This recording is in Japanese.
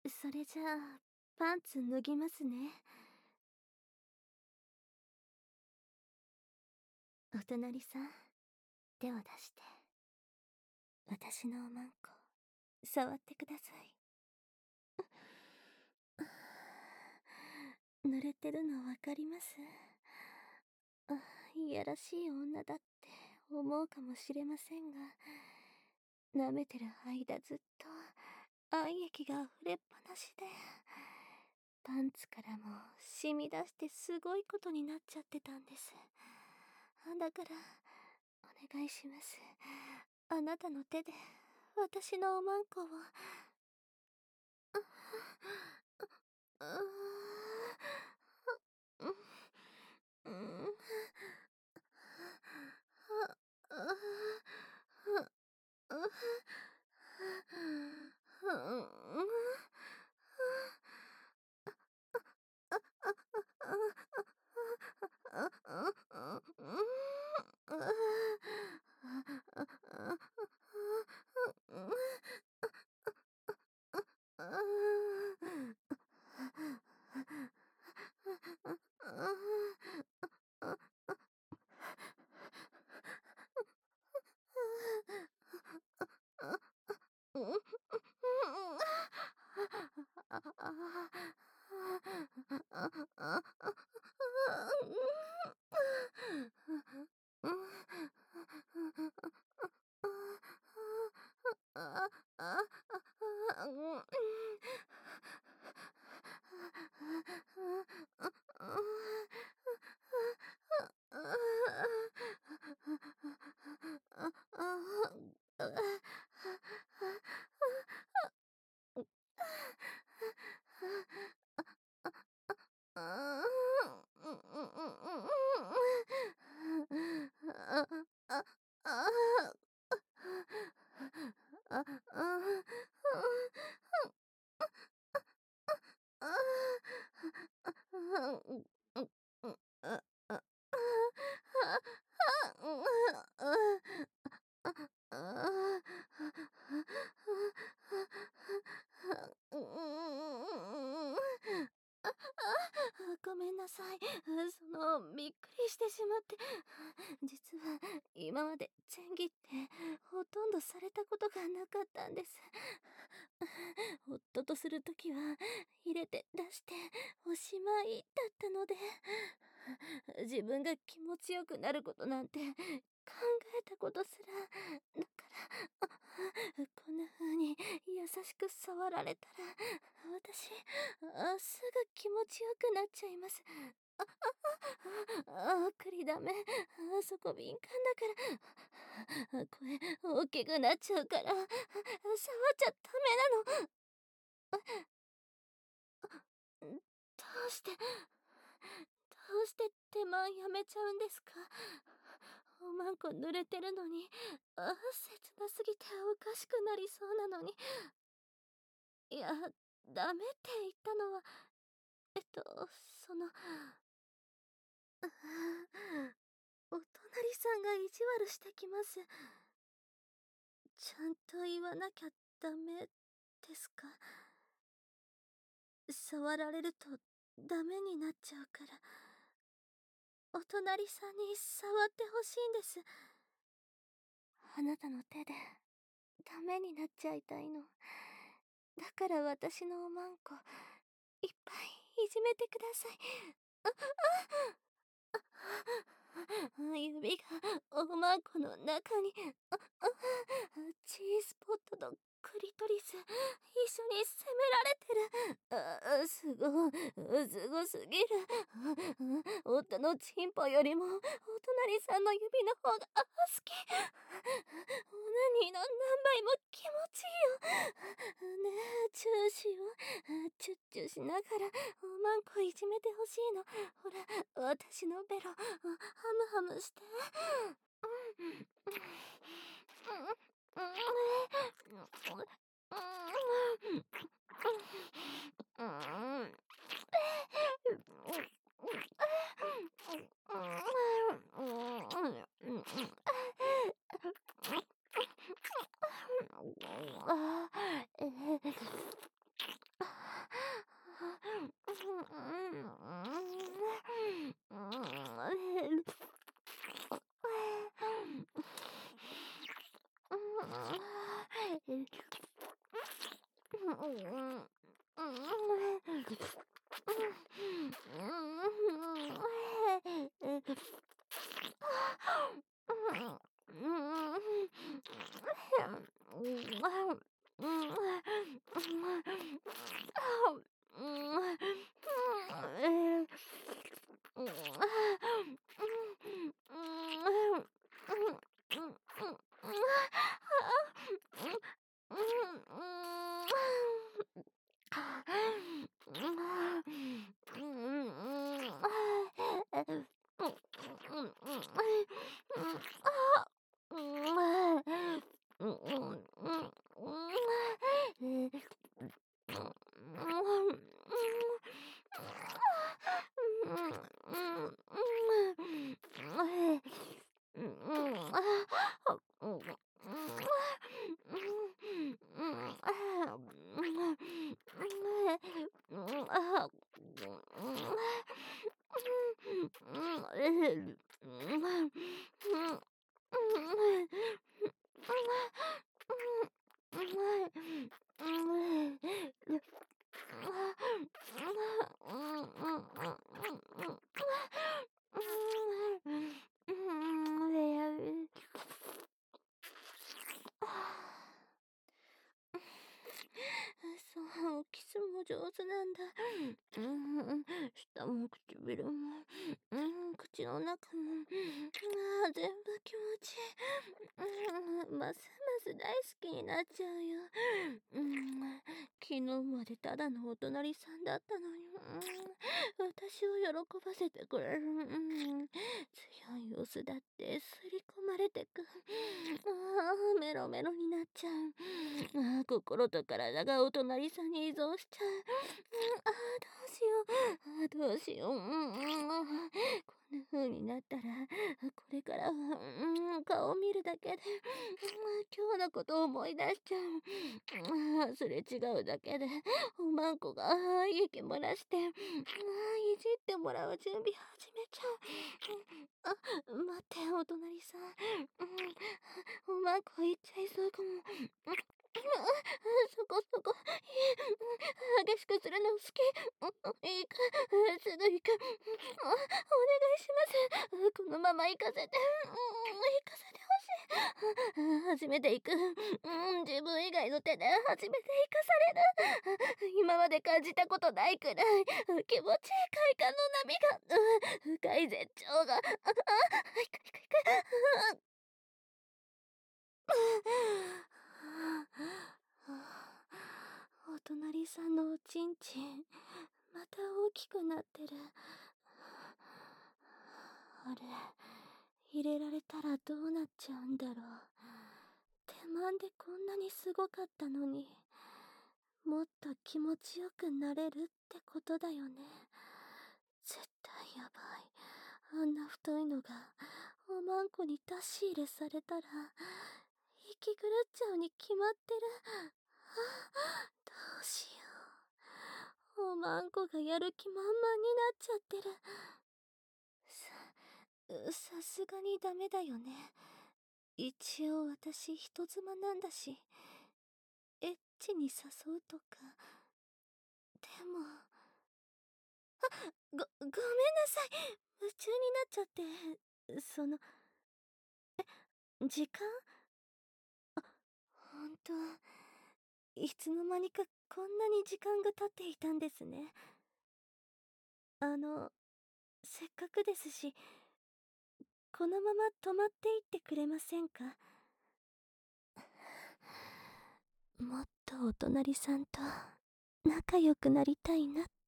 それじゃあ、パンツ脱ぎますね。お隣さん、手を出して。私のおまんこ、触ってください。濡れてるのわかります？あ、いやらしい女だって思うかもしれませんが、舐めてる間ずっと愛液が溢れっぱなしで、パンツからも染み出してすごいことになっちゃってたんです。だから、お願いします。あなたの手で私のおまんこを。うーん、うん、ごめんなさい。びっくりしてしまって。実は、今まで前儀ってほとんどされたことがなかったんです。夫とするときは、入れて出しておしまいだったので、自分が気持ちよくなることなんて考えたことすら、だから、こんな風に優しく触られたら、私、すぐ気持ちよくなっちゃいます。送りだめ、そこ敏感だから、声大きくなっちゃうから、触っちゃダメなの。どうして、どうして手間やめちゃうんですか？おまんこ濡れてるのに、切なすぎておかしくなりそうなのに。いや、ダメって言ったのは、その、お隣さんが意地悪してきます。ちゃんと言わなきゃダメですか？触られるとダメになっちゃうから、お隣さんに触ってほしいんです。あなたの手でダメになっちゃいたいの。だから私のおまんこ、いっぱいいじめてください。指がおまんこの中に、G スポットとクリトリス、一緒に責められてる。すごすぎる。夫のチンポよりも、お隣さんの指の方が、好き。オナニーの何倍も気持ちいいよ。ねえ、チューしよう。チュッチュしながら、おまんこいじめてほしいの。ほら、私のベロ、ハムハムして。 そう、キスも上手なんだ。舌も唇も、口の中も、全部気持ちいい。ますます大好きになっちゃうよ。昨日までただのお隣さんだったのに、私を喜ばせてくれる。強いオスだって刷り込まれてく。メロメロになっちゃう。心と体がお隣さんに依存しちゃう。どうしよう。こんな風になったら、これからは、顔を見るだけで、今日のことを思い出しちゃう。すれ違うだけで、おまんこが息漏らして、いじってもらう準備始めちゃう。待って、お隣さん。おまんこ行っちゃいそうかも。そこそこ、激しくするの好き。いいか、すぐ行く。お願いします。このまま行かせて、行かせてほしい。初めて行く。自分以外の手で初めて行かされる。今まで感じたことないくらい、気持ちいい快感の波が、深い絶頂が、行く行く行く。お隣さんのおちんちん、また大きくなってる。あれ、入れられたらどうなっちゃうんだろう。手間でこんなにすごかったのに、もっと気持ちよくなれるってことだよね。絶対やばい。あんな太いのがおまんこに出し入れされたら息狂っちゃうに決まってる。どうしよう。おまんこがやる気満々になっちゃってる。さすがにダメだよね。一応私人妻なんだし、エッチに誘うとか。でも、ごめんなさい。夢中になっちゃって、時間ほんと、いつの間にかこんなに時間が経っていたんですね。せっかくですし、このまま泊まっていってくれませんか？もっとお隣さんと仲良くなりたいなって。